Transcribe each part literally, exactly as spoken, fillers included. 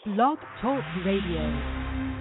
Blog Talk Radio.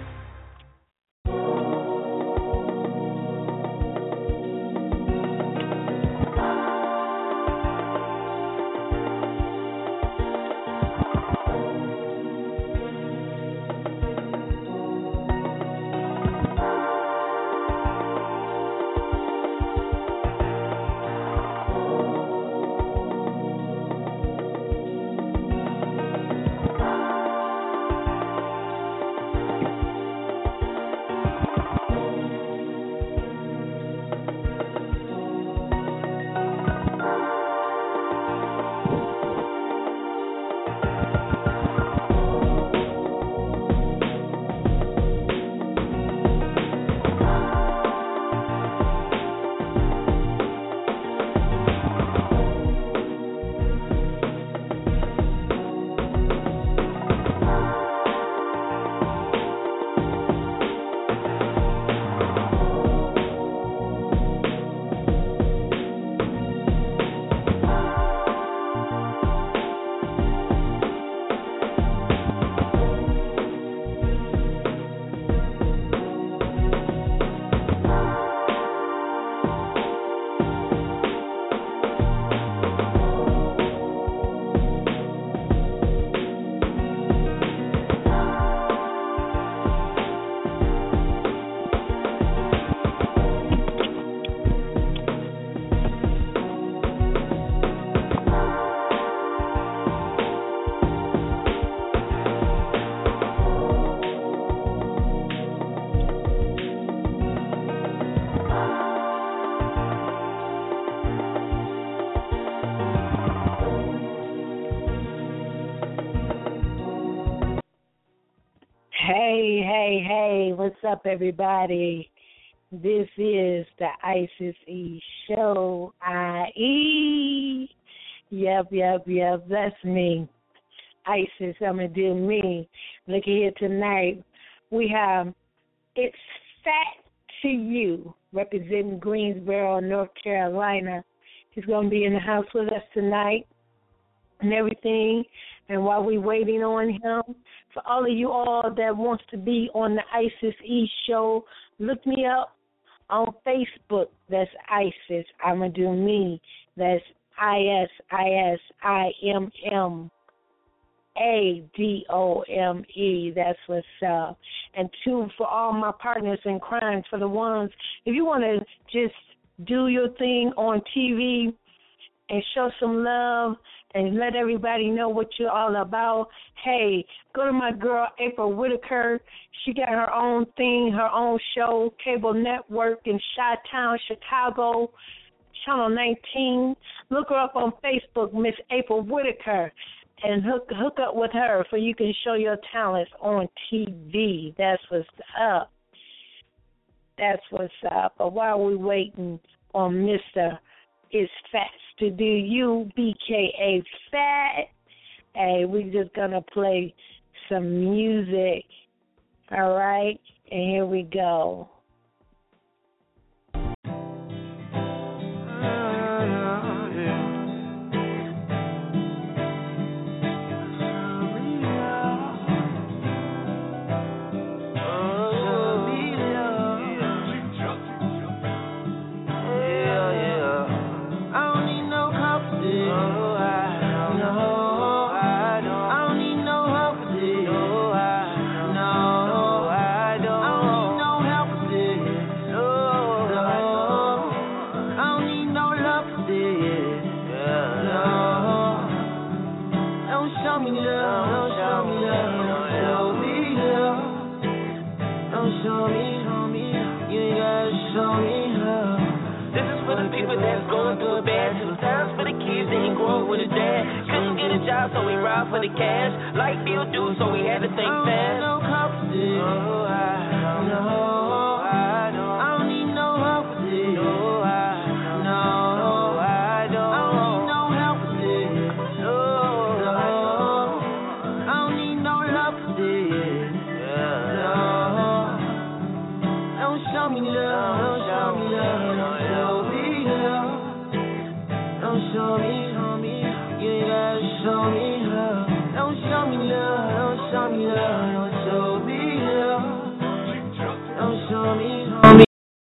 Hey, hey, hey, what's up, everybody? This is the Isis E Show, I E. Yep, yep, yep, that's me. Isis, I'm going to do me. Look here tonight. We have It's Fat to You, representing Greensboro, North Carolina. He's going to be in the house with us tonight and everything. And while we're waiting on him, for all of you all that wants to be on the Isis E Show, look me up on Facebook. That's Isis. I'm going to do me. That's I S I S I M M A D O M E. That's what's up. And two, for all my partners in crime, for the ones, if you want to just do your thing on T V and show some love and let everybody know what you're all about, hey, go to my girl April Whitaker. She got her own thing, her own show, cable network in Chi-Town, Chicago, Channel nineteen. Look her up on Facebook, Miss April Whitaker, and hook hook up with her so you can show your talents on T V. That's what's up. That's what's up. But while we're waiting on Mister It's Fat to Do You, B K A Fat, hey, we're just going to play some music, all right? And here we go. So we ride for the cash, like Bill do, so we had to think fast. No competition. No, I don't know. I don't. I don't need no help with this. No, I don't. No, I don't. I don't need no help with this. No, I don't. I don't need no love for this. No, don't show me love. Don't show me love. Don't show me love. Don't show me, show me. You ain't gotta show me love. Don't show me love. Don't show me love. love, don't show me love, don't show me love.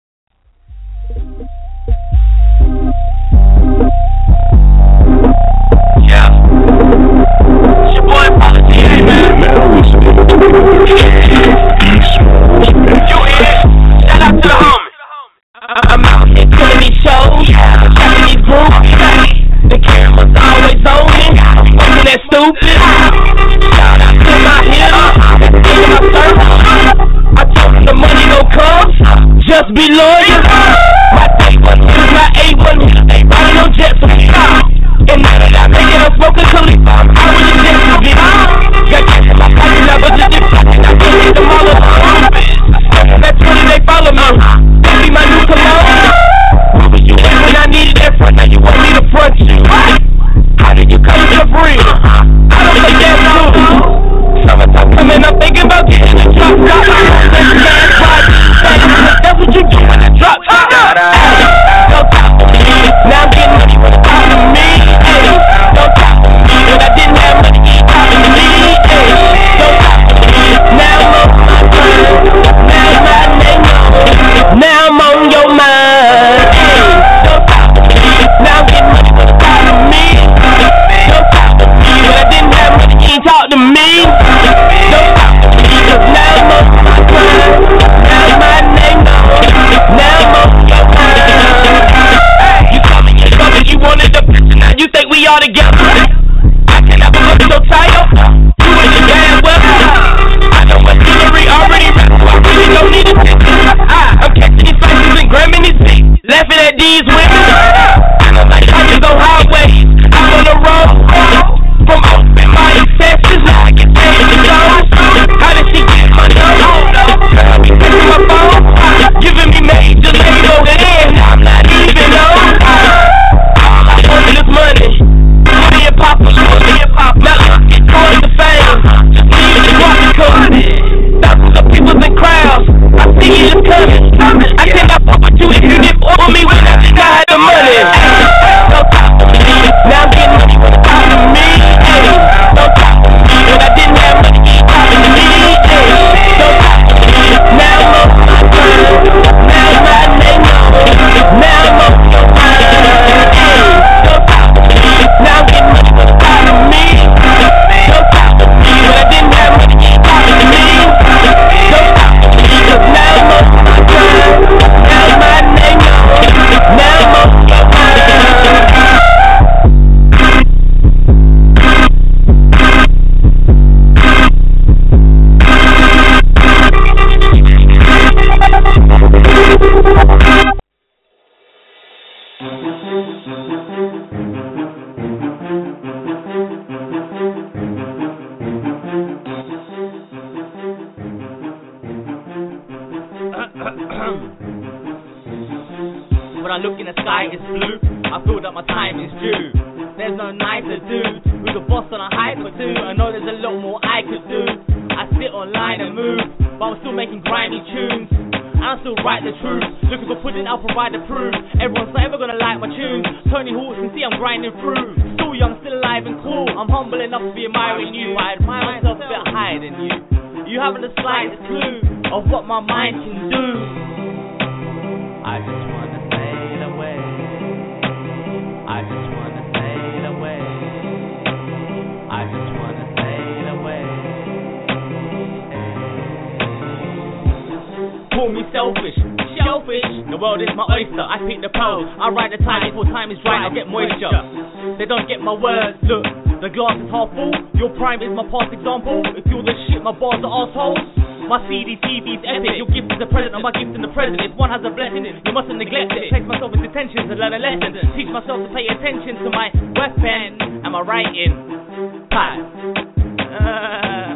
I'm out here killing these shows, tracking these groups. The camera's always on me, wasn't that stupid? Shout out to my hitters, into my circle. I told them the money gon' come, just be loyal. My day one, my A one, riding on jets from the top. And now that I'm making a smoking Khalifa, I really just to be. Got kids in my pocket, I was just fucking, I can't hit them all up. That's when they follow me. Be my new cologne. Where were you at when I needed that front? Now you want me to front you. How did you come to the free? I don't think that's true. Summertime coming, I'm thinking about getting a drop top. That's what you do when I drop top. Don't talk to me. Now I'm getting money when it's talking to me. Don't talk to me when I didn't have money. Talking to me. Don't talk to me. Now I'm on my grind. Now my name on. Now I'm on your mind. Don't talk to me. Now I'm getting money when it's talking to me. Don't talk to me when I didn't have money. You ain't talk to me. Don't talk to me. Now I'm on my grind. Now my name on. Now I'm on your mind. You coming, you coming, you wanted the picture. Now you think we all together. I cannot believe so tired. You in the damn weather. I know my theory already ready. I really don't need a picture. I'm catching these faces and grabbing these feet, laughing at these women. And I'm like, I just go highways. I'm on the road. From open my excesses, now I get paid to go. How did she get money? Picking my phone, giving me major label, and I'm not even know. All I want is money. Give me a pop, give me a pop. Now it's going to fame. Just leave the walking code. Thousands of people in crowds. I see you just coming. I cannot fuck with you if you get for me when I just got the money. Don't talk to me. Now I'm getting money when it's talking to me. Don't talk to me when I didn't have money. Talking to me. Don't talk to me. Now I'm on my grind. Now my name on. Now I'm on your mind. Don't talk to me. Now I'm getting money when it's talking to me. Don't talk to me when I didn't have money. Talking to me. Don't talk to me. Now I'm on my grind. Now my name on. Now I'm on your mind. When I look in the sky, it's blue. I feel that my time is due. There's no nicer dude who's a boss on a hyper too. I know there's a lot more I could do. I sit online and move, but I'm still making grimy tunes. I still write the truth. Looking for pudding, I'll provide the proof. Everyone's never gonna like my tunes. Tony Hawk can see I'm grinding through. Still young, still alive and cool. I'm humble enough to be admiring you. I admire myself a bit higher than you. You haven't the slightest clue of what my mind can do. I just wanna sail away. I just wanna sail away. I just wanna sail away. Call me selfish, shellfish. The world is my oyster. I pick the pearls. I ride the tide before time is right. I'll get moisture. They don't get my words. Look, the glass is half full. Your prime is my past example. If you're the shit, my bars are assholes. My C D T V's epic. Your gift is a present, and my gift in the present. If one has a blessing, you mustn't neglect it. Place myself in detention to learn a lesson. Teach myself to pay attention to my weapon and my writing. Pie. Uh,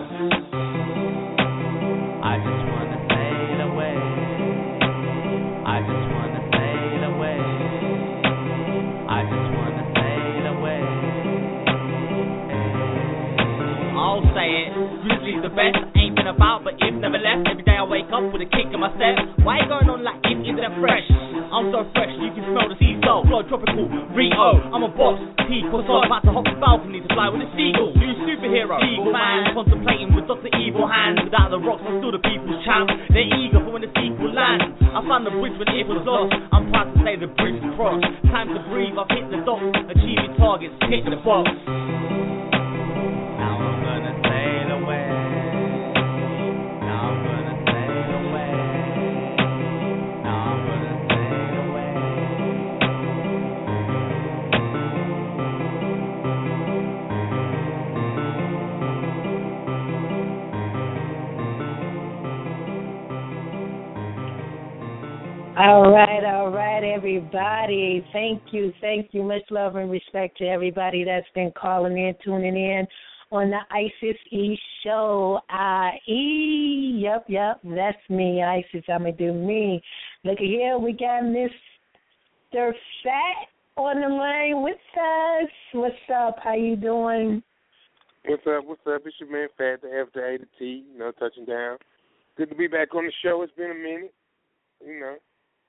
I just wanna sail away. I just wanna sail away. I just wanna sail away. I'll say it. Grizzly's the best. Ain't been about, but if never left. Every day I wake up with a kick in my step. Why you going on like it isn't that fresh? I'm so fresh, you can smell the sea salt. Flow tropical, Rio. I'm a boss, people, so I'm about to hop the balcony to fly with a seagull. New superhero, eagle man, contemplating with Doctor Evil hands. Without the rocks, I'm still the people's champ. They're eager for when the sequel lands. I found the bridge when it was lost. I'm proud to say the bridge is crossed. Time to breathe, I've hit the dock. Achieving targets, hit the box. Now I'm gonna sail away. Now I'm gonna sail away. Now I'm gonna sail away. All right, all right, everybody. Thank you, thank you. Much love and respect to everybody that's been calling in, tuning in on the Isis E Show. I E, yep, yep, that's me, Isis. I'ma do me. Look at here, we got Mister Fat on the line with us. What's up? How you doing? What's up? What's up? It's your man Fat, the F, the A, the T. You know, touching down. Good to be back on the show. It's been a minute. You know.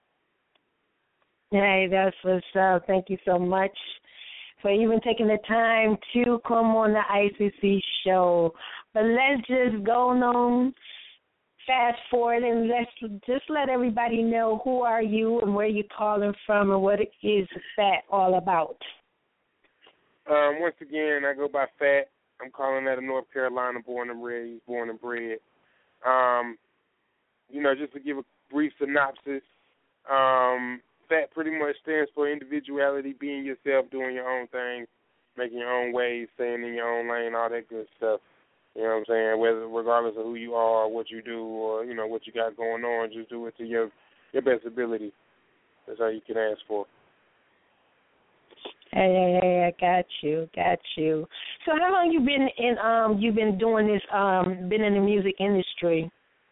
Hey, that's what's up. Thank you so much for even taking the time to come on the I C C show. But let's just go on, fast forward, and let's just let everybody know who are you and where you're calling from and what it is Fat all about. Um, once again, I go by Fat. I'm calling out of North Carolina, born and raised, born and bred. Um, you know, just to give a brief synopsis, um, Fat pretty much stands for individuality, being yourself, doing your own thing, making your own ways, staying in your own lane, all that good stuff. You know what I'm saying? Whether regardless of who you are, what you do, or you know what you got going on, just do it to your your best ability. That's all you can ask for. Hey, hey, hey, I got you, got you. So how long you been in? Um, you've been doing this? Um, been in the music industry?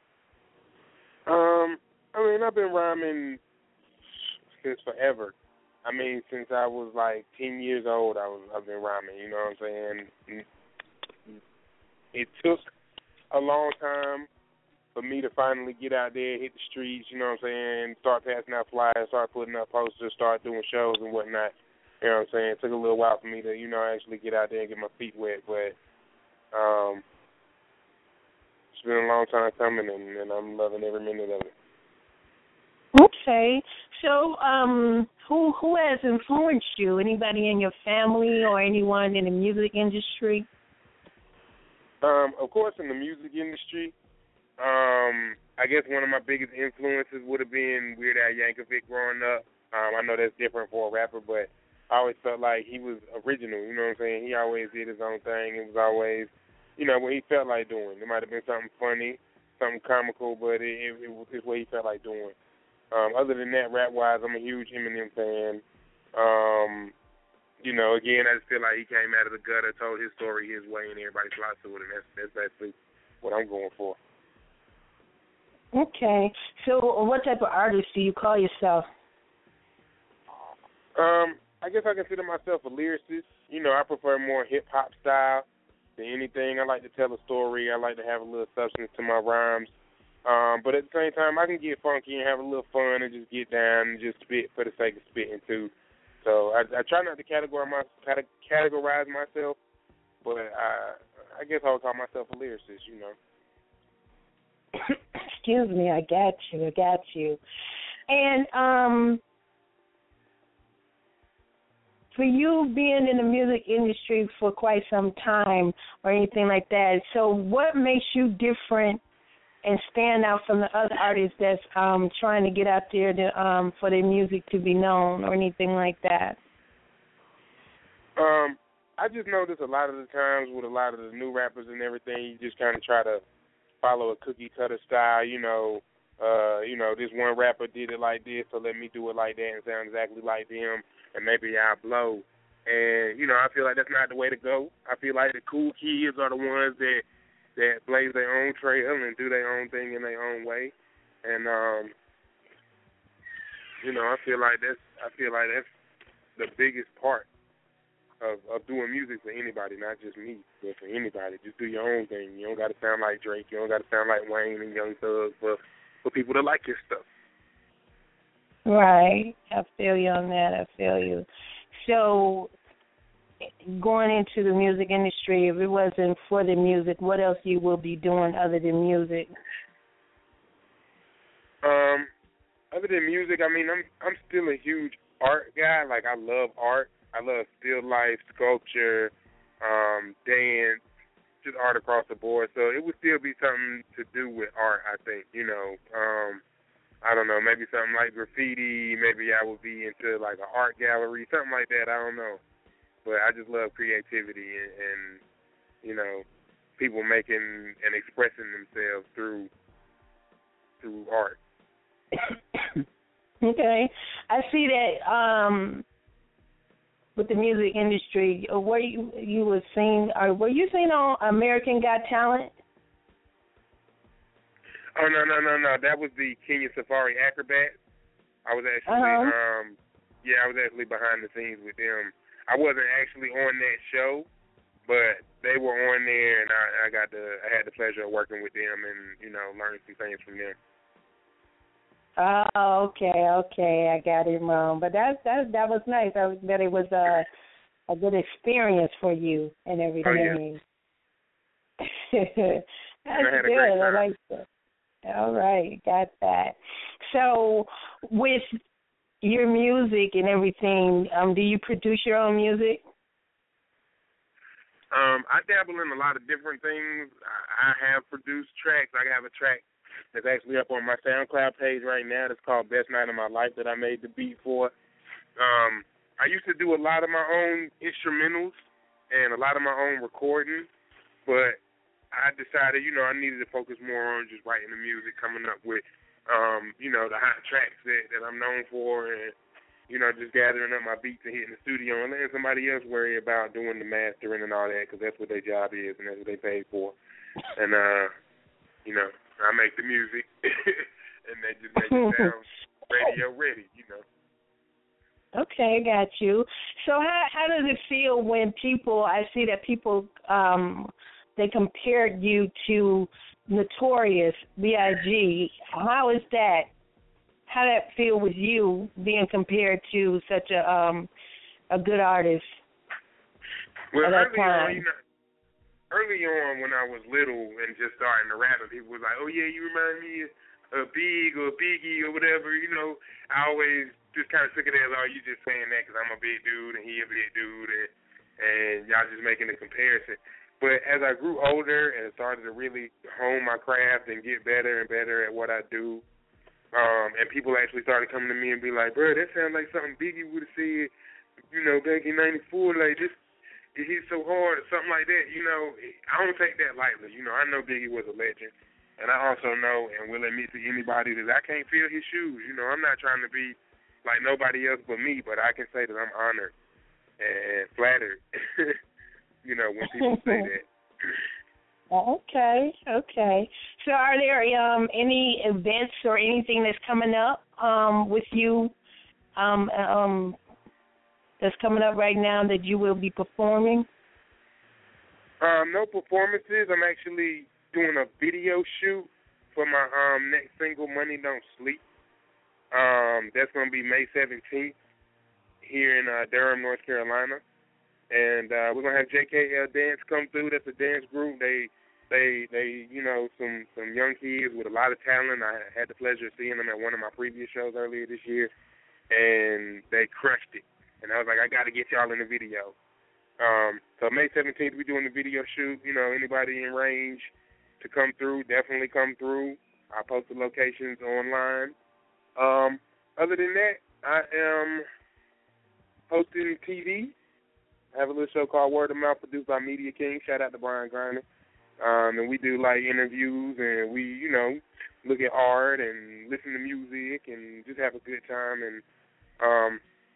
Um, I mean, I've been rhyming since forever. I mean, since I was like ten years old, I was I've been rhyming. You know what I'm saying? It took a long time for me to finally get out there, hit the streets. You know what I'm saying? Start passing out flyers, start putting up posters, start doing shows and whatnot. You know what I'm saying? It took a little while for me to, you know, actually get out there and get my feet wet, but um, it's been a long time coming, and, and I'm loving every minute of it. Okay. So, um, who who has influenced you? Anybody in your family or anyone in the music industry? Um, of course, in the music industry, um, I guess one of my biggest influences would have been Weird Al Yankovic growing up. Um, I know that's different for a rapper, but I always felt like he was original. You know what I'm saying? He always did his own thing. It was always, you know, what he felt like doing. It might have been something funny, something comical, but it, it, it was just what he felt like doing. Um, other than that, rap-wise, I'm a huge Eminem fan. Um, you know, again, I just feel like he came out of the gutter, told his story his way, and everybody flocked to it, and that's, that's basically what I'm going for. Okay. So what type of artist do you call yourself? Um, I guess I consider myself a lyricist. You know, I prefer more hip-hop style than anything. I like to tell a story. I like to have a little substance to my rhymes. Um, but at the same time, I can get funky and have a little fun and just get down and just spit for the sake of spitting, too. So I, I try not to categorize, my, categorize myself, but I, I guess I would call myself a lyricist, you know. Excuse me, I got you, I got you. And um, for you being in the music industry for quite some time or anything like that, so what makes you different and stand out from the other artists that's um, trying to get out there to, um, for their music to be known or anything like that? Um, I just notice a lot of the times with a lot of the new rappers and everything, you just kind of try to follow a cookie-cutter style, you know, uh, you know, this one rapper did it like this, so let me do it like that and sound exactly like them, and maybe I'll blow. And, you know, I feel like that's not the way to go. I feel like the cool kids are the ones that that blaze their own trail and do their own thing in their own way. And, um, you know, I feel like that's I feel like that's the biggest part of, of doing music for anybody, not just me, but for anybody. Just do your own thing. You don't got to sound like Drake. You don't got to sound like Wayne and Young Thug for, for people to like your stuff. Right. I feel you on that. I feel you. So going into the music industry, if it wasn't for the music, what else you will be doing other than music? Um, other than music, I mean, I'm I'm still a huge art guy. Like, I love art. I love still life, sculpture, um, dance, just art across the board. So it would still be something to do with art, I think. You know, um, I don't know, maybe something like graffiti. Maybe I would be into like an art gallery, something like that. I don't know. But I just love creativity and, and you know, people making and expressing themselves through through art. Okay, I see that um, with the music industry. Were you you were seen? Or were you seen on American Got Talent? Oh no no no no! That was the Kenya Safari Acrobat. I was actually uh-huh. um yeah I was actually behind the scenes with them. I wasn't actually on that show, but they were on there, and I, I got the I had the pleasure of working with them, and you know, learning some things from them. Oh, okay, okay, I got it wrong, but that that that was nice. I was, that it was a a good experience for you and everything. Oh, yeah. That's good. I like that. All right, got that. So with your music and everything, um, do you produce your own music? Um, I dabble in a lot of different things. I, I have produced tracks. I have a track that's actually up on my SoundCloud page right now. That's called Best Night of My Life that I made the beat for. Um, I used to do a lot of my own instrumentals and a lot of my own recording, but I decided, you know, I needed to focus more on just writing the music, coming up with Um, you know, the hot tracks that, that I'm known for, and, you know, just gathering up my beats and hitting the studio and letting somebody else worry about doing the mastering and all that, because that's what their job is and that's what they pay for. And, uh, you know, I make the music, and they just make it sound radio ready, you know. Okay, got you. So how how does it feel when people, I see that people, um, they compared you to Notorious, B I G How is that? How did that feel with you being compared to such a um a good artist? Well, at that early time? on, you know, early on when I was little and just starting to rap, people was like, "Oh yeah, you remind me of Big or Biggie or whatever." You know, I always just kind of took it as, "Oh, you just saying that because I'm a big dude and he a big dude, and and y'all just making a comparison." But as I grew older and started to really hone my craft and get better and better at what I do, um, and people actually started coming to me and be like, "Bro, that sounds like something Biggie would have said, you know, back in ninety-four, like this, he's so hard," or something like that. You know, I don't take that lightly. You know, I know Biggie was a legend, and I also know and will admit to anybody that I can't fill his shoes. You know, I'm not trying to be like nobody else but me, but I can say that I'm honored and flattered. You know, when people say that. Okay, okay. So are there um, any events or anything that's coming up um, with you um, um, that's coming up right now that you will be performing? Um, no performances. I'm actually doing a video shoot for my um, next single, Money Don't Sleep. Um, that's going to be May seventeenth here in uh, Durham, North Carolina. And uh, we're gonna have J K L Dance come through. That's a dance group. They, they, they, you know, some some young kids with a lot of talent. I had the pleasure of seeing them at one of my previous shows earlier this year, and they crushed it. And I was like, I got to get y'all in the video. Um, so May seventeenth, we're doing the video shoot. You know, anybody in range to come through, definitely come through. I post the locations online. Um, other than that, I am hosting T V. I have a little show called Word of Mouth, produced by Media King. Shout out to Brian Griner. Um, and we do, like, interviews, and we, you know, look at art and listen to music and just have a good time. And um,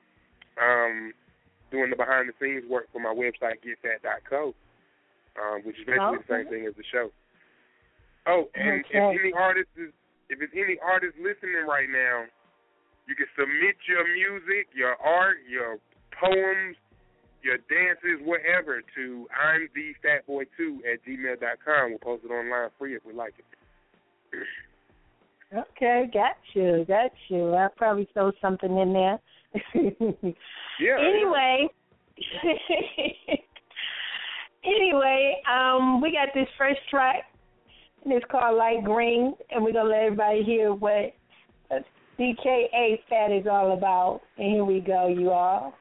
um, doing the behind-the-scenes work for my website, get that dot co, um, which is basically okay. the same thing as the show. Oh, and okay. if any artist is, if it's any artist listening right now, you can submit your music, your art, your poems, your dances, whatever, to I'm the fat boy two at gmail dot com. We'll post it online free if we like it. Okay, got you, got you. I'll probably throw something in there. Yeah. Anyway, anyway, um, we got this first track, and it's called Light Green, and we're gonna let everybody hear what D K A Fat is all about. And here we go, you all.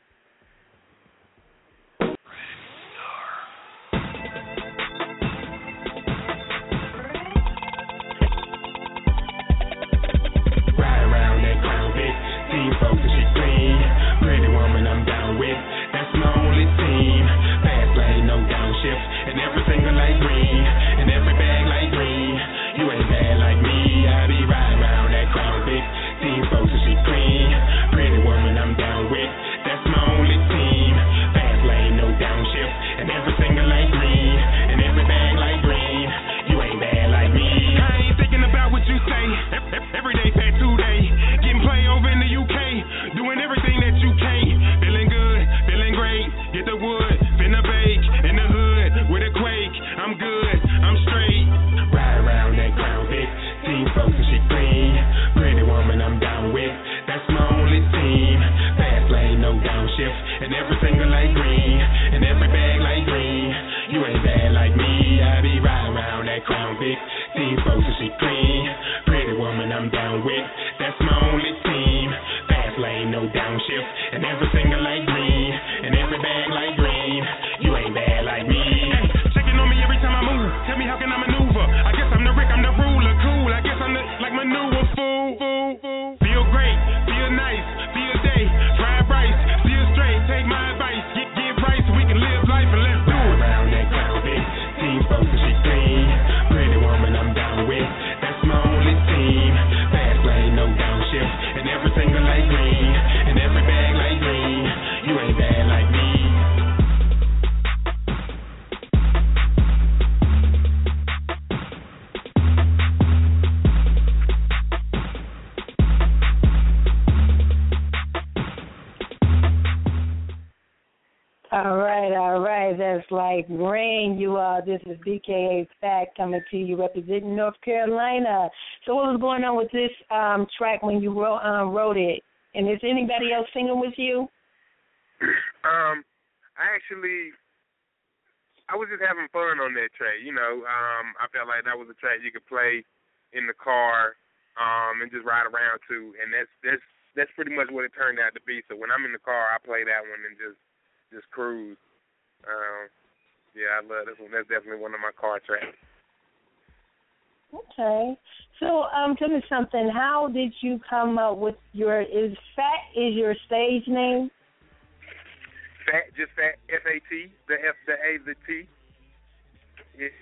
All right, all right. That's Light Green, you all. This is D K A Fat coming to you, representing North Carolina. So what was going on with this um, track when you wrote, um, wrote it? And is anybody else singing with you? Um, I actually, I was just having fun on that track. You know, um, I felt like that was a track you could play in the car um, and just ride around to, and that's that's that's pretty much what it turned out to be. So when I'm in the car, I play that one and just. Just cruise. Um, yeah, I love this one. That's definitely one of my car tracks. Okay. So, um, tell me something. How did you come up with your, is Fat is your stage name? Fat, just Fat, F A T, the F, the A, the T. Yeah.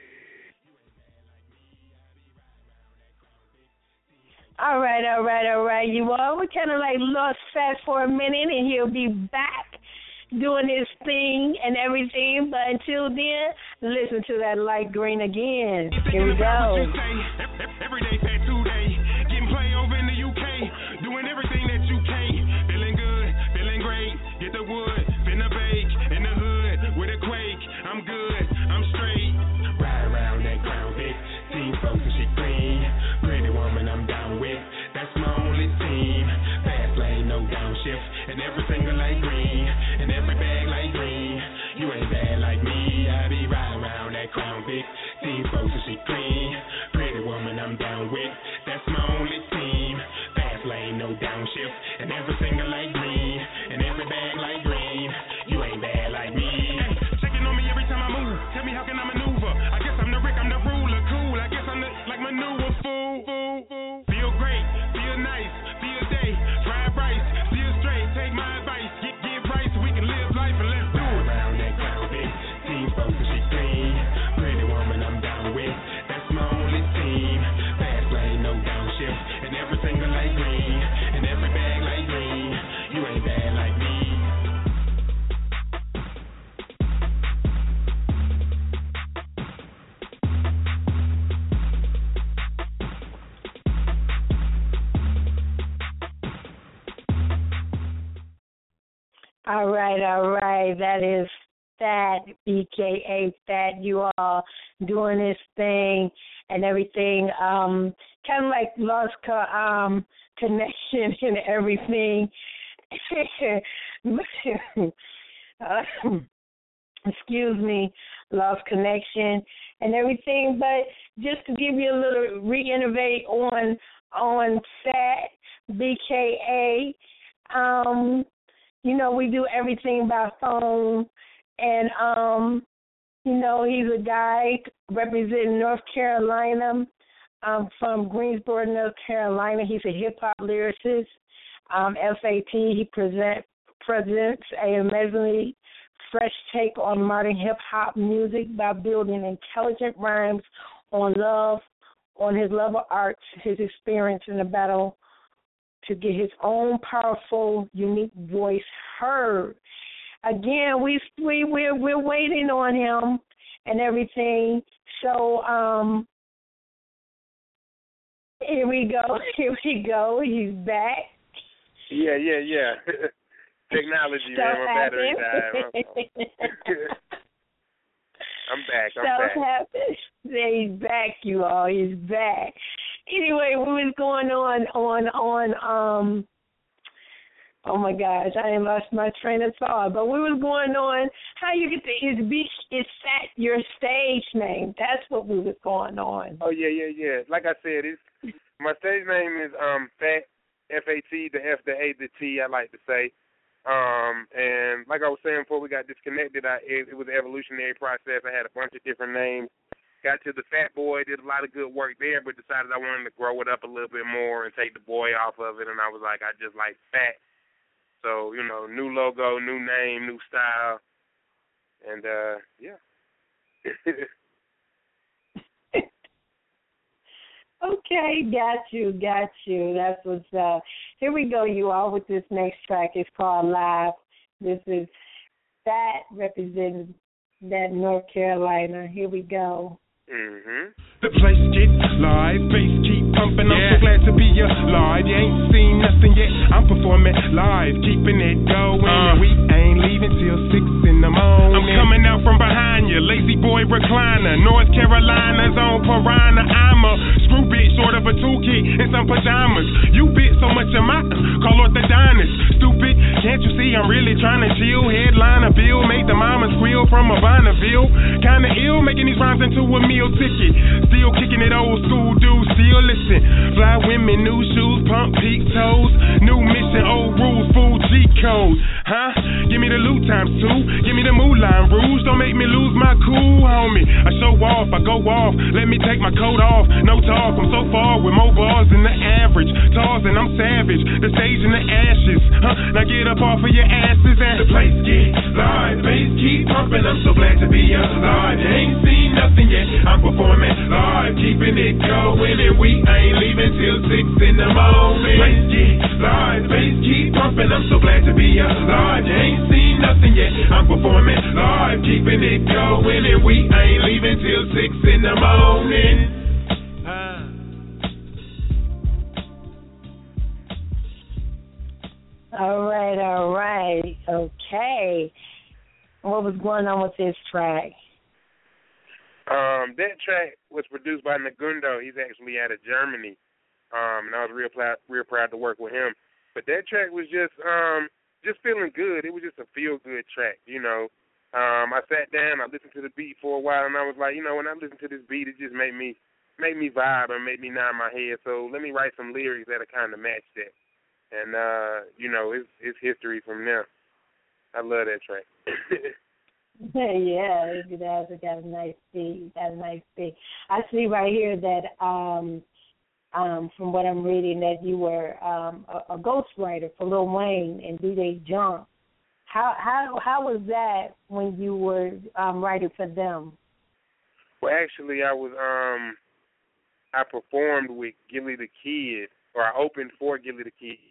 All right, all right, all right. You all, we kind of like lost Fat for a minute, and he'll be back doing his thing and everything, but until then, listen to that Light Green again. Here we go. Every day, Fat two-day, getting play over in the U K, doing everything that you can, feeling good, feeling great, get the wood, finna bake, in the hood, with a quake, I'm good, I'm straight, ride around that crown Vic, team folks and she clean, pretty woman I'm down with, that's my only team, fast lane, no downshift, and every single Light Green, and every bag Light Green, you ain't bad like me, I be riding around that crown Vic, team folks and she clean, pretty woman I'm down with, that's my only team, fast lane, no downshift. All right, all right. That is Fat, B K A Fat. You all doing this thing and everything. Um, kind of like Lost co- um, Connection and everything. uh, excuse me, Lost Connection and everything. But just to give you a little reiterate on on Fat, B K A. Um, you know, we do everything by phone, and um, you know, he's a guy representing North Carolina. Um, from Greensboro, North Carolina. He's a hip hop lyricist. Um, F A T. He present presents a amazingly fresh take on modern hip hop music by building intelligent rhymes on love, on his love of arts, his experience in the battle to get his own powerful, unique voice heard. Again, we we we're we're waiting on him and everything. So um, here we go. Here we go. He's back. Yeah, yeah, yeah. Technology, Stuff man. My battery happened. died. I'm back. I'm Stuff back. happened. He's back, you all. He's back. Anyway, what was going on on on um? Oh my gosh, I ain't lost my train of thought. But what was going on? How you get the is beach is Fat your stage name? That's what we was going on. Oh yeah, yeah, yeah. Like I said, it's my stage name is um Fat, F A T, the F, the A, the T. I like to say. Um, and like I was saying before we got disconnected, I, it, it was an evolutionary process. I had a bunch of different names. Got to the Fat Boy, did a lot of good work there, but decided I wanted to grow it up a little bit more and take the boy off of it. And I was like, I just like Fat. So, you know, new logo, new name, new style. And, uh, yeah. Okay, got you, got you. That's what's up. Here we go, you all, with this next track. It's called Live. This is Fat representing that North Carolina. Here we go. Mm-hmm. The place gets live, bass keep pumping, I'm so glad to be alive. You ain't seen nothing yet, I'm performing live, keeping it going. Uh, we ain't leaving till six in the morning. I'm coming out from behind you, lazy boy recliner, North Carolina's on Piranha. I'm a screw bitch, sort of a toolkit in some pajamas. You bit so much of my, call orthodontist. Stupid, can't you see I'm really trying to chill? Headline a bill, make the mama squeal from a Bonneville. Kinda ill, making these rhymes into a meal ticket. Still kicking it old school, dude, still listen. Fly women, new shoes, pump peak toes. New mission, old rules, full G code. Huh? Give me the loot times two. Give me the Moulin Rouge. Don't make me lose my cool, homie. I show off, I go off. Let me take my coat off. No talk, I'm so far with more bars than the average. Tars and I'm savage. The stage in the ashes. Huh? Now get up off of your asses and the place get live. Bass keep pumping. I'm so glad to be alive. You ain't seen nothing yet. I'm performing live, keeping it going, and we ain't leaving till six in the morning. Place get live, bass keep pumping. I'm so glad to be alive. You ain't seen nothing yet. I'm performing live, keeping it going, and we ain't leaving till six in the morning. Uh. All right, all right, okay. What was going on with this track? Um, that track was produced by Nagundo. He's actually out of Germany, um, and I was real proud, real proud to work with him. But that track was just, um, just feeling good. It was just a feel-good track, you know. Um, I sat down, I listened to the beat for a while, and I was like, you know, when I listened to this beat, it just made me, made me vibe and made me nod my head. So let me write some lyrics that'll kind of match that, and uh, you know, it's it's history from there. I love that track. Yeah, it does. It got a nice beat. Got a nice beat. I see right here that, um, um, from what I'm reading, that you were um, a, a ghostwriter for Lil Wayne and D J Jump. How how how was that when you were um, writing for them? Well, actually, I was um, I performed with Gilly the Kid, or I opened for Gilly the Kid.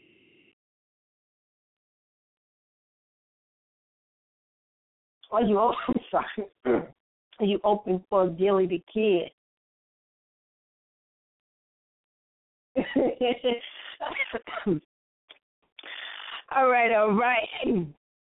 Oh, you open, I'm sorry. You opened for Gilly the Kid. All right, all right.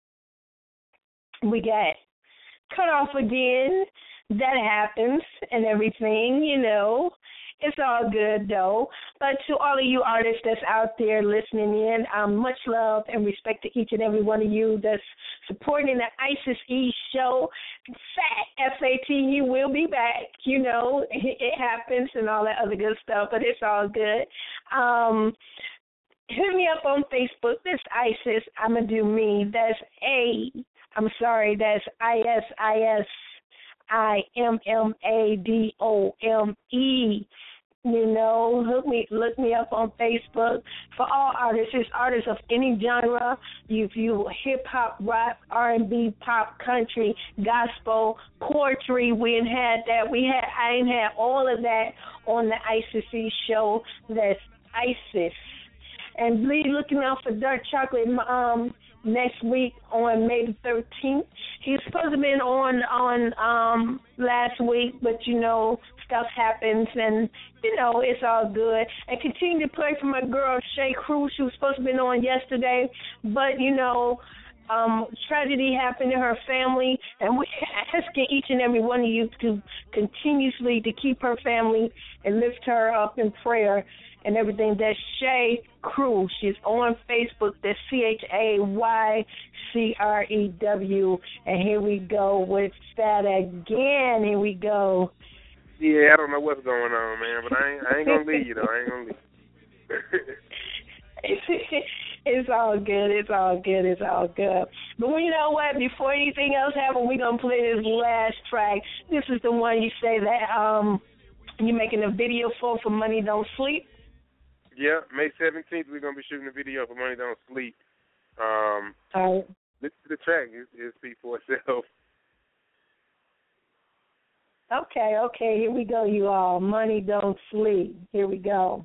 we got cut off again. That happens and everything, you know. It's all good, though. But to all of you artists that's out there listening in, um, much love and respect to each and every one of you that's supporting the Isis E show. Fat, F A T, he will be back. You know, it happens and all that other good stuff, but it's all good. Um, hit me up on Facebook. This Isis, I'm going to do me. That's A, I'm sorry, that's I S I S I M M A D O M E. You know, look me, look me up on Facebook. For all artists, it's artists of any genre. If you hip hop, rock, R and B, pop, country, gospel, poetry, we ain't had that. We had, I ain't had all of that on the Isis E show. That's Isis. And be looking out for Dark Chocolate um, next week on May the thirteenth. He's supposed to have been on on um, last week, but, you know, stuff happens, and, you know, it's all good. And continue to play for my girl, Shay Cruz. She was supposed to have been on yesterday, but, you know, um, tragedy happened in her family, and we're asking each and every one of you to continuously to keep her family and lift her up in prayer and everything. That's Shay Cruz. She's on Facebook. That's C H A Y C R E W. And here we go with that again. Here we go. Yeah, I don't know what's going on, man, but I ain't, I ain't going to leave you, though. I ain't going to leave you. It's all good. It's all good. It's all good. But you know what? Before anything else happens, we're going to play this last track. This is the one you say that um you're making a video for, for Money Don't Sleep. Yeah, May seventeenth, we're going to be shooting a video for Money Don't Sleep. Um, all right. Listen to the track. It, it speaks for itself. Okay, okay, here we go, you all. Money Don't Sleep. Here we go.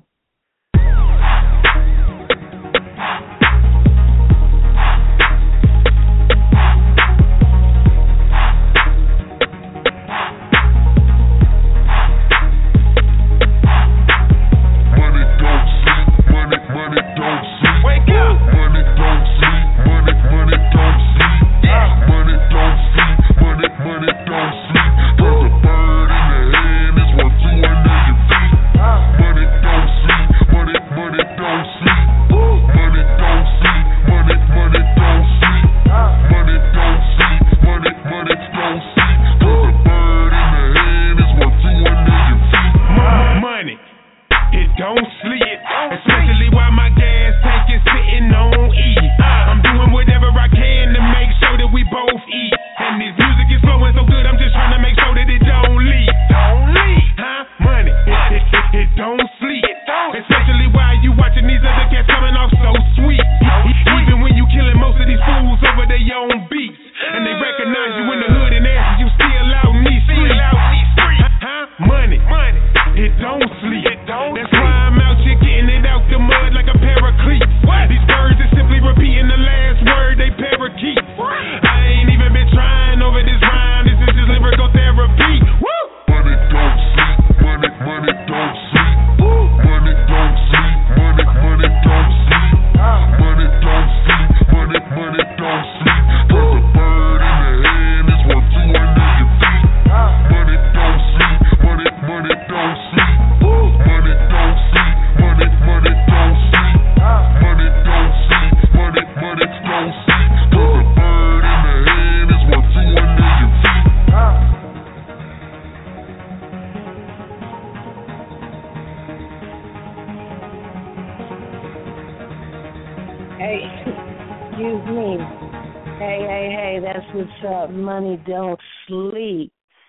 Money Don't Sleep.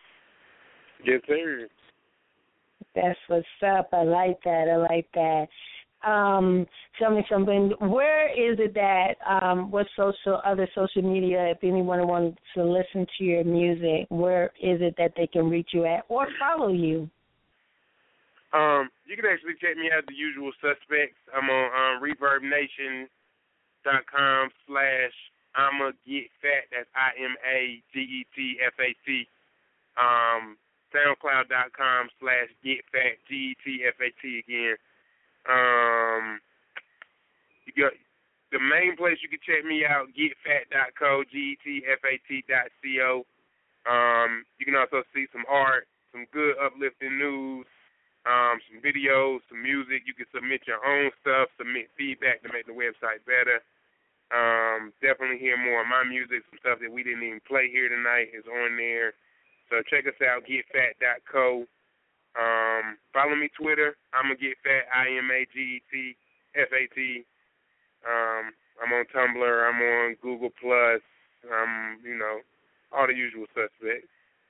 Yes, sir. That's what's up. I like that. I like that. Um, tell me something. Where is it that, um, what social, other social media, if anyone wants to listen to your music, where is it that they can reach you at or follow you? Um, you can actually check me out, the usual suspects. I'm on um, ReverbNation dot com slash I'ma Get Fat. That's I M A G E T F A T. Um, SoundCloud dot com slash Get Fat, G E T F A T again. Um, you got the main place you can check me out, get fat dot co, G E T F A T dot C O. Um, you can also see some art, some good uplifting news, um, some videos, some music. You can submit your own stuff, submit feedback to make the website better. Um, definitely hear more of my music. Some stuff that we didn't even play here tonight is on there. So check us out, get fat dot co. Um, follow me Twitter. I'm going to get fat, I M A G E T F A T. Um, I'm on Tumblr. I'm on Google Plus. Um, you know, all the usual suspects.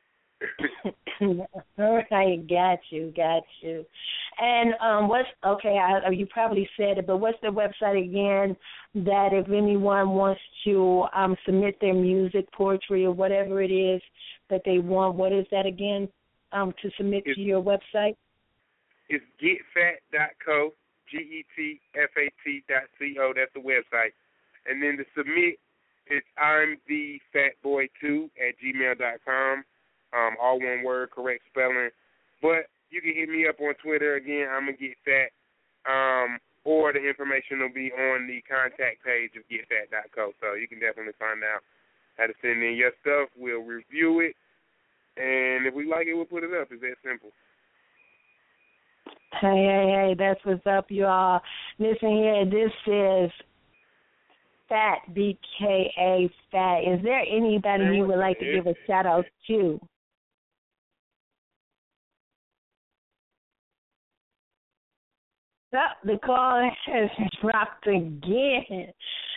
All right, got you, got you. And um, what's okay? I, you probably said it, but what's the website again? That if anyone wants to um, submit their music, poetry, or whatever it is that they want, what is that again? Um, to submit it's, to your website? It's get fat dot co, G E T F A T dot C O. That's the website. And then to submit, it's I'm the fat boy two at gmail dot com. Um, all one word, correct spelling. But you can hit me up on Twitter. Again, I'm going to get fat. Um, or the information will be on the contact page of get fat dot co. So you can definitely find out how to send in your stuff. We'll review it. And if we like it, we'll put it up. It's that simple. Hey, hey, hey, that's what's up, y'all. Listen here, this is Fat, B K A Fat. Is there anybody you would like to give a shout-out to? Oh, the call has dropped again.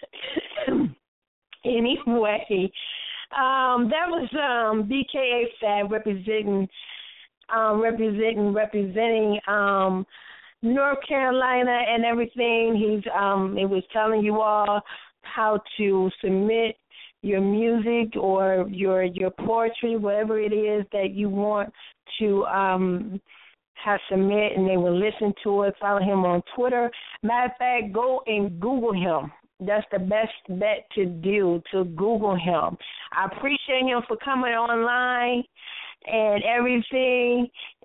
Anyway, um, that was um, B K A Fat representing, um, representing, representing um, North Carolina and everything. He's um, it was telling you all how to submit your music or your your poetry, whatever it is that you want to um, have submit, and they will listen to it. Follow him on Twitter. Matter of fact, go and Google him. That's the best bet to do, to Google him. I appreciate him for coming online and everything.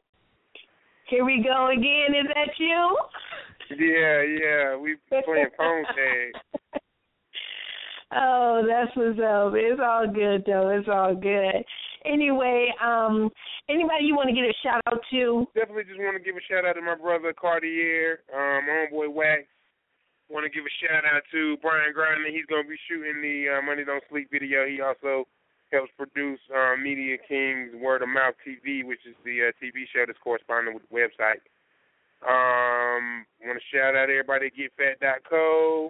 Here we go again. Is that you? Yeah, yeah. We playing phone tag. Oh, that's what's up. It's all good, though. It's all good. Anyway, um, anybody you want to give a shout-out to? Definitely just want to give a shout-out to my brother Cartier, um, homeboy Wax. Want to give a shout-out to Brian Grinder. He's going to be shooting the uh, Money Don't Sleep video. He also helps produce uh, Media King's Word of Mouth T V, which is the uh, T V show that's corresponding with the website. Um, want to shout-out everybody at get fat dot co.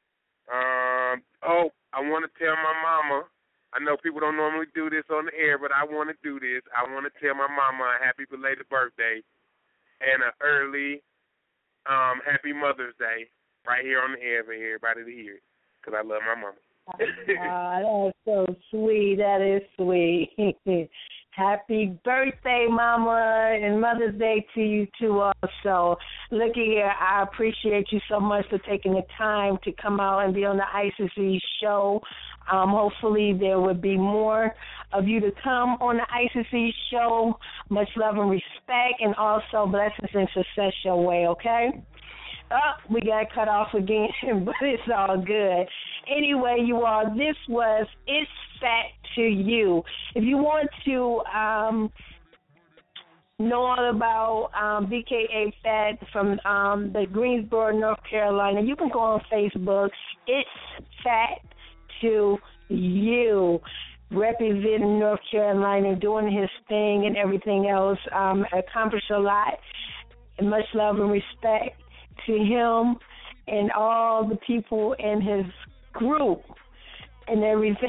Um, oh, I want to tell my mama, I know people don't normally do this on the air, but I want to do this. I want to tell my mama a happy belated birthday and an early um, happy Mother's Day right here on the air for everybody to hear it, because I love my mama. Oh, that's so sweet. That is sweet. Happy birthday, Mama, and Mother's Day to you, too, also. Look here, I appreciate you so much for taking the time to come out and be on the ISIS E show. Um, hopefully there will be more of you to come on the ISIS E show. Much love and respect, and also blessings and success your way, okay? Oh, we got cut off again, but it's all good. Anyway, you all, this was It's Fat to You. If you want to um, know all about um, B K A Fat from um, the Greensboro, North Carolina, you can go on Facebook. It's Fat to You, representing North Carolina, doing his thing and everything else. Um, accomplished a lot. And much love and respect to him and all the people in his group and everything.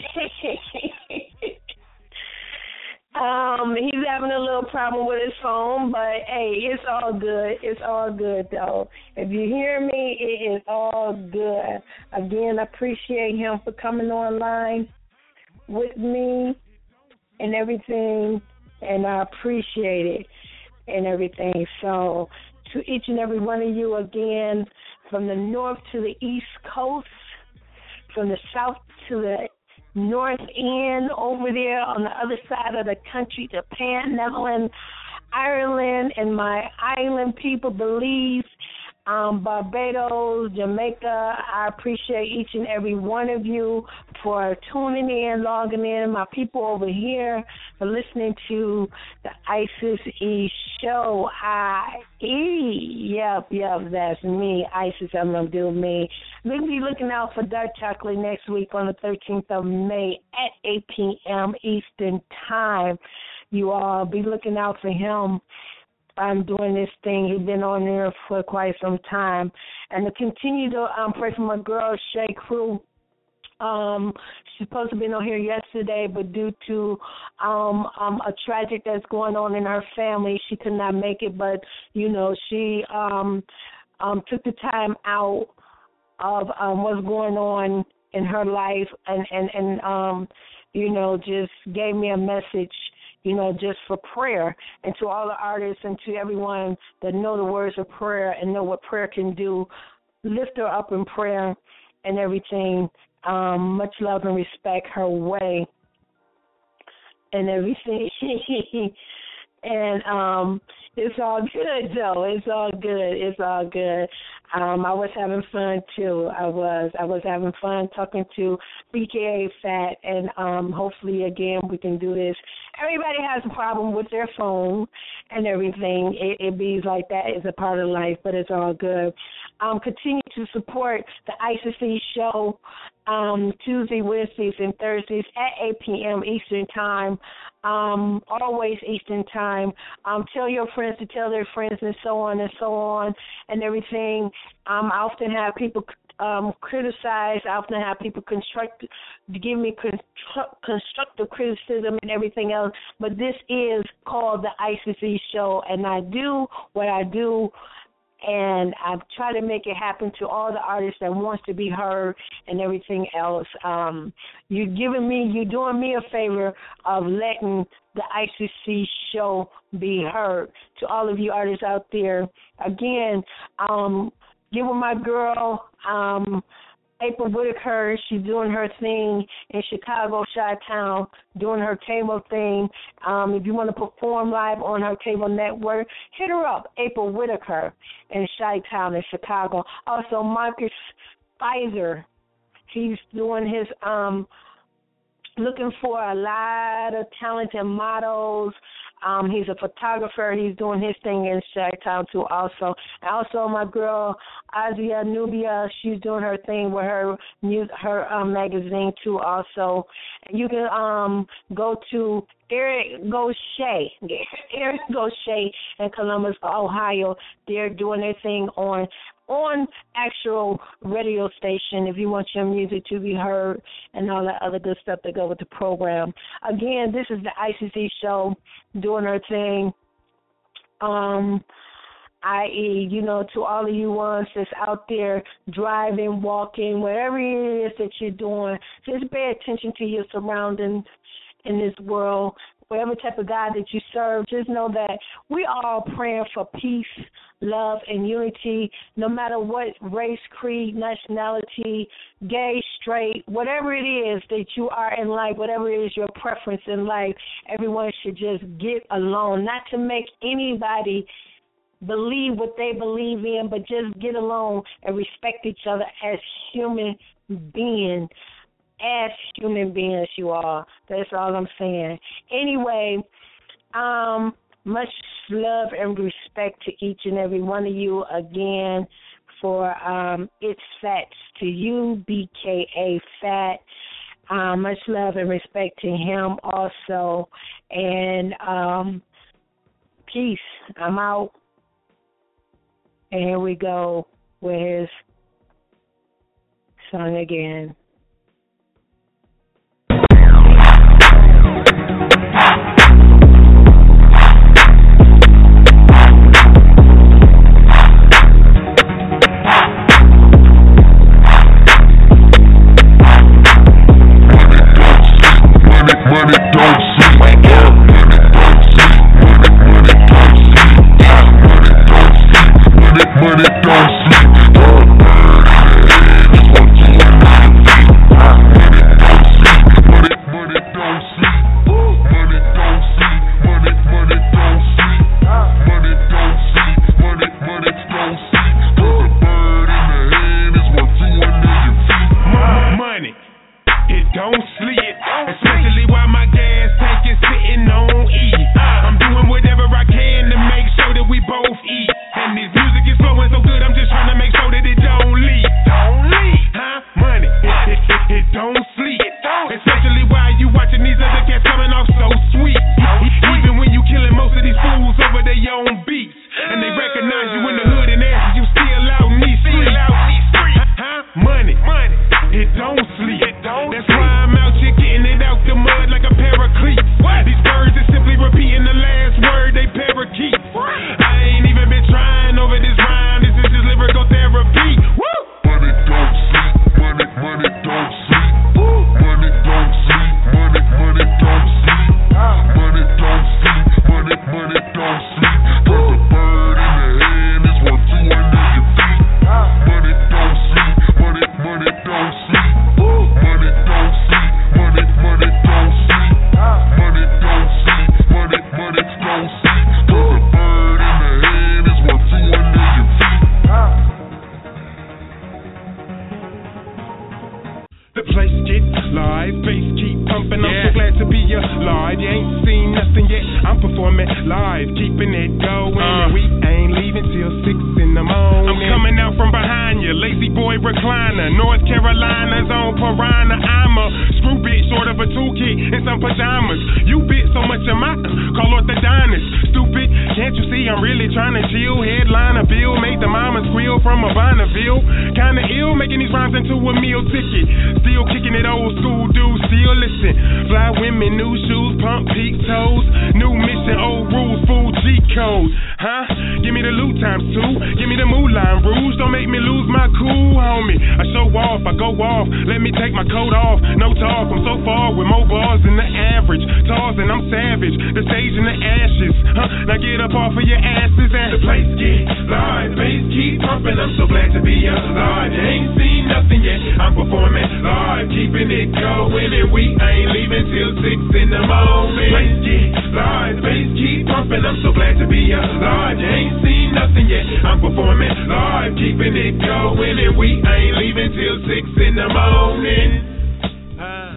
um, he's having a little problem with his phone, but hey, it's all good. It's all good, though. If you hear me, it is all good. Again, I appreciate him for coming online with me and everything, and I appreciate it and everything. So, to each and every one of you again, from the north to the east coast, from the south to the north end, over there on the other side of the country, Japan, Netherlands, Ireland, and my island people, Belize, um, Barbados, Jamaica. I appreciate each and every one of you for tuning in, logging in. My people over here for listening to the Isis E Show. I E. Yep, yep, that's me. Isis, I'm going to do me. We'll be looking out for Dark Chocolate next week on the thirteenth of May at eight p.m. Eastern Time. You all be looking out for him. I'm doing this thing. He's been on there for quite some time. And to continue to um, pray for my girl, Shay Crew. Um, she's supposed to have been on here yesterday, but due to um, um, a tragic that's going on in her family, she could not make it. But, you know, she um, um, took the time out of um, what's going on in her life and, and, and um, you know, just gave me a message, you know, just for prayer. And to all the artists and to everyone that know the words of prayer and know what prayer can do, lift her up in prayer and everything. Um, much love and respect her way and everything. And um, it's all good, though. It's all good. It's all good. Um, I was having fun, too. I was. I was having fun talking to B K A Fat, and um, hopefully, again, we can do this. Everybody has a problem with their phone and everything. It, it be like that is a part of life, but it's all good. Um, continue to support the Isis E Show um, Tuesday, Wednesdays, and Thursdays at eight p.m. Eastern Time, um, always Eastern Time. Um, tell your friends to tell their friends and so on and so on and everything. Um, I often have people um, criticize. I often have people construct, give me construct, constructive criticism and everything else. But this is called the Isis E Show, and I do what I do. And I try to make it happen to all the artists that wants to be heard and everything else. Um, you're giving me, you're doing me a favor of letting the I C C show be heard. To all of you artists out there, again, um, give with my girl, um, April Whitaker. She's doing her thing in Chicago, Chi-Town, doing her cable thing. Um, if you want to perform live on her cable network, hit her up, April Whitaker in Chi-Town in Chicago. Also, Marcus Pfizer. He's doing his, um, looking for a lot of talented models. Um, he's a photographer. He's doing his thing in Chi-Town, too, also. And also, my girl, Azia Nubia, she's doing her thing with her music, her um, magazine, too, also. And you can um, go to Eric Gaucher, Eric Gaucher in Columbus, Ohio. They're doing their thing on on actual radio station if you want your music to be heard and all that other good stuff that go with the program. Again, this is the I C C show doing her thing, um, that is, you know, to all of you ones that's out there driving, walking, whatever it is that you're doing, just pay attention to your surroundings in this world. Whatever type of God that you serve, just know that we are all praying for peace, love, and unity, no matter what race, creed, nationality, gay, straight, whatever it is that you are in life, whatever it is your preference in life, everyone should just get along, not to make anybody believe what they believe in, but just get along and respect each other as human beings. As human beings you are. That's all I'm saying. Anyway, um, much love and respect to each and every one of you again for um, It's Fats to you, B K A Fat. Um, much love and respect to him also. And um, peace. I'm out. And here we go with his song again. Money live. You ain't seen nothing yet. I'm performing live, keeping it going. Uh. We ain't leaving till six in the morning. I'm coming out from behind you, lazy boy recliner. North Carolina's on Piranha. I'm a screw bitch, sort of a toolkit in some pajamas. You bit so much of my call orthodontist. Stupid, can't you see I'm really trying to chill? Headline a bill, make the mama squeal from a Bonneville. Kinda ill, making these rhymes into a meal ticket. Still kicking it old school, dude, still listen. Fly women, new shoes, pump peak toes. New mission, old rules, full G code. Huh? Give me the loot times two. Give me the Moulin Rouge. Don't make me lose my cool, homie. I show off, I go off. Let me take my coat off. No talk, I'm so far with more bars than the average. Tars and I'm savage. The stage in the ashes. Huh? Now get up off of your asses and the place get live. Bass keep pumping. I'm so glad to be alive. You ain't seen nothing yet. I'm performing live, keeping it going, and we ain't leaving till six in the morning. Place get live. Bass keep pumping. I'm so glad to be alive. You ain't seen nothing yet. I'm performing live, keeping it going, and we ain't leaving till six in the morning. Uh.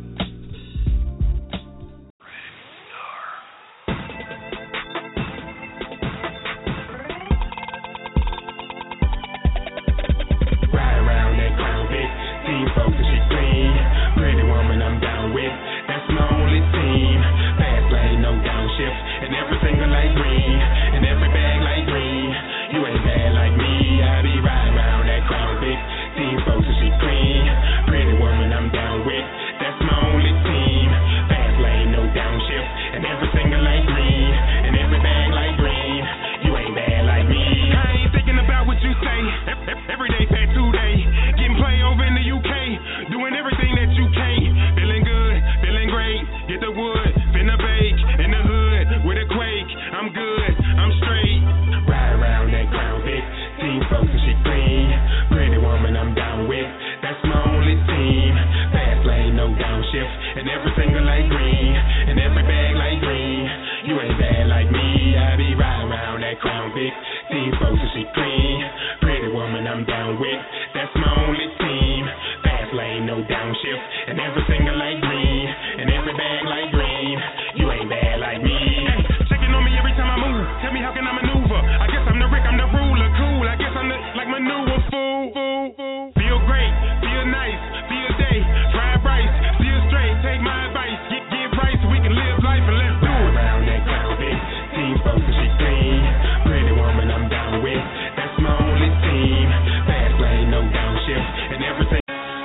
Ride around that crown, bitch. Team focus, she clean. Pretty woman, I'm down with. That's my only team. Fast lane, no downshift, and every single light green, and every bag like green. You ain't bad like me. I be riding around that crown, bitch. Team focus, she clean. Pretty woman, I'm down with. That's my only team. Fast lane, no downshift, and every single light green, and every bag like green. You ain't bad like me. I ain't thinking about what you say. Every day, past two day. Getting play over in the U K. Doing everything that you can't. Feeling good, feeling great. Get the wood, finna bake. In the hood, with a quake. I'm good, I'm straight. Ride around that crown, bitch. Team focus, she clean. Pretty woman, I'm down with. That's my only team. Fast lane, no downshift, and every single light green, and every bag like green. You ain't bad like me. I be riding around that crown, bitch. Team focus, she clean. Pretty woman, I'm down with. That's my only team. Fast lane, no downshift, and every single light green, and every bag like green. You ain't bad like me. Hey, checking on me every time I move. Tell me how can I maneuver? I guess I'm the Rick, I'm the ruler. Cool, I guess I'm the like maneuver fool. fool, fool. Feel great, feel nice, feel day. Fried rice, feel straight. Take my advice, get get right so we can live life and let's do it. Around that crown, bitch. Team focus, she clean. Pretty woman, I'm down with. That's my only team. Fast lane, no downshift, and everything.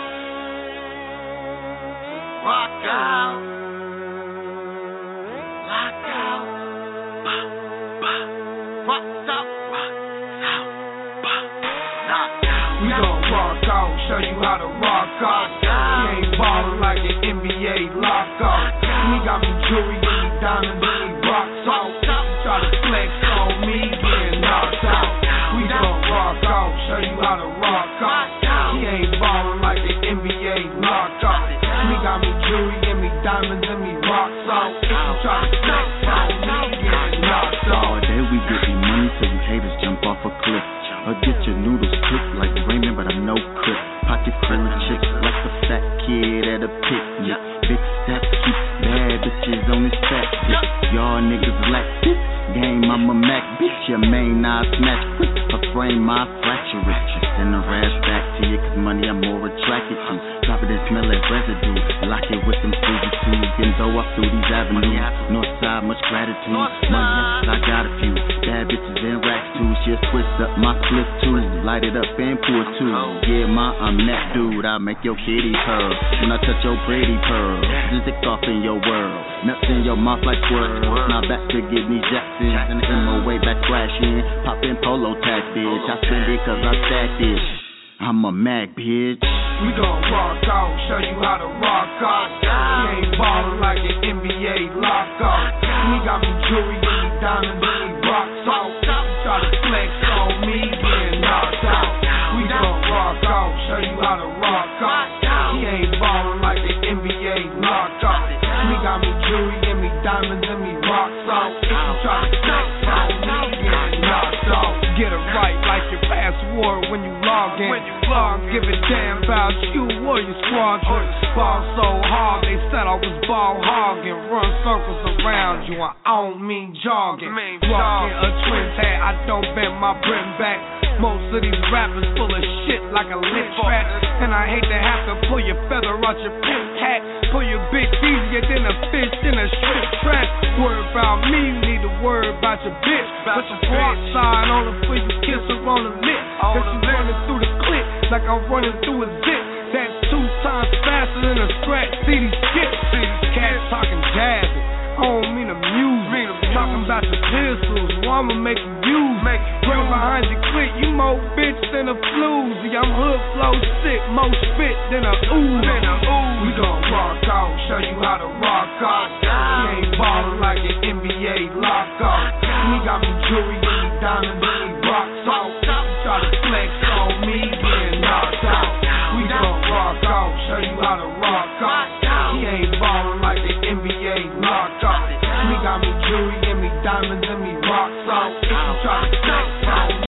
Rock out, lock out, bah, bah. Rock out, rock out, bah, knock out. We gon' rock out, show you how to rock out. We ain't ballin' like an N B A lockout. We got me jewelry and me diamonds and me rocks out. Try to flex on me, getting knocked out. We gon' rock out, show you how to rock out. We ain't ballin' like an N B A lockout. We got me jewelry and me diamonds and me rocks out. Try to flex on me, getting knocked out. All day we getting money so you haters jump off a cliff. Or get your noodles cooked like Raymond, but I'm no crip. Pocket full of chips like a fat kid at a picnic. Big steps keep bad bitches on his fat dick. Y'all niggas lack this game, I'm a Mac bitch. Your main I smash quick. A frame I fracture it. Send the rest back to you, cause money I'm more attracted to. Drop it and smell like residue. Lock it with some Fuji tubes. Then go up through these avenues. Northside, much gratitude. Money, yes, I got a few. Bad bitches in racks too. She'll twist up my split too. Light it up and pour too. Yeah, ma, I'm that dude. I make your kitty purr when I touch your pretty pearl. Just dick off in your world. Nuts in your mouth like squirrels. Now back to get me Jackson. And the M O way back flashing. Poppin' polo tag, bitch. I spend it cause I stacked it. I'm a Mac, bitch. We gon' rock out, show you how to rock out. We ain't ballin' like an N B A lockout. We got me jewelry and me diamonds and me rocks out. Try to flex on me, getting knocked out. We gon' rock out, show you how to rock out. We ain't ballin' like an N B A lockout. We got me jewelry and me diamonds and me rocks out. Try to flex on me, getting knocked out. Get it right like your fast password when you log in. When you log, give a damn about you or your squadron. Ball so hard, they said I was ball hogging. Run circles around you, I don't mean jogging. Rocking a twins hat, I don't bend my brim back. Most of these rappers full of shit like a lit trap. And I hate to have to pull your feather out your pimp hat. Pull your bitch easier than a fish in a strip trap. Worry about me, you need to worry about your bitch. Put your front side on her for you kiss her on the lip. Cause she running through the clip like I'm running through a zip. That's two times faster than a scratch. See these skips, see these cats talking jazzy. I don't mean amuse me. Talking about the pistols, well, I'ma make you use. Running behind your clip, you more bitch than a floozy. I'm hood flow sick, more spit than a ooze. We gon' rock out, show you how to rock out. We ain't ballin' like an N B A lockout. We got me jewelry and me diamonds and me rocks out. Try to flex on me, getting knocked out. We gon' rock out, show you how to rock out. He ain't ballin' like the N B A lockout. We got me jewelry and me diamonds and me rocks out. Try to flex on me.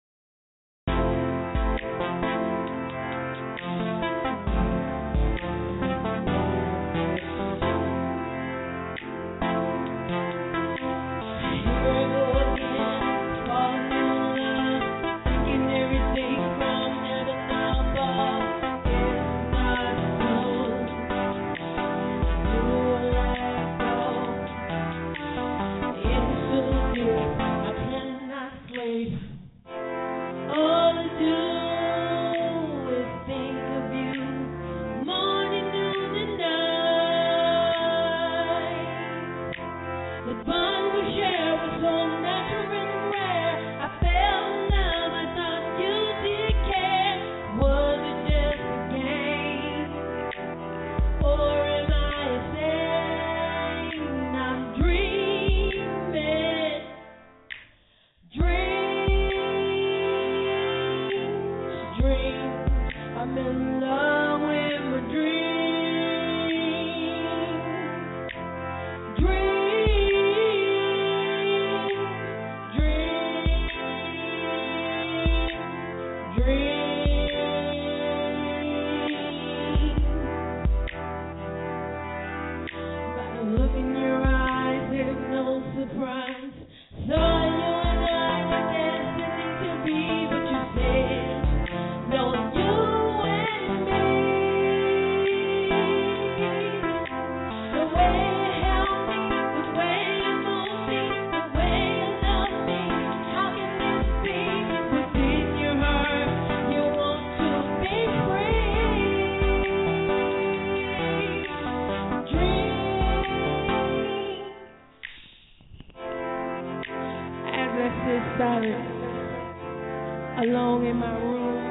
Alone in my room,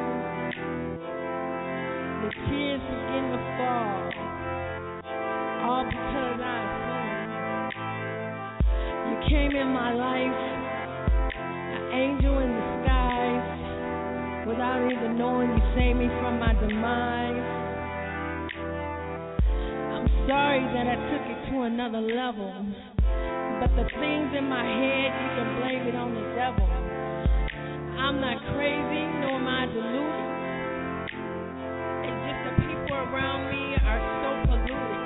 the tears begin to fall, all because I sinned. You came in my life, an angel in disguise, without even knowing you saved me from my demise. I'm sorry that I took it to another level, but the things in my head, you can blame it on the devil. I'm not crazy, nor am I deluded. It's just the people around me are so polluted.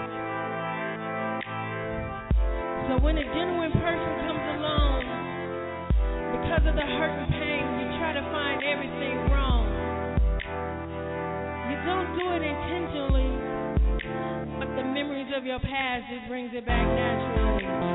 So when a genuine person comes along, because of the hurt and pain, you try to find everything wrong. You don't do it intentionally, but the memories of your past just brings it back naturally.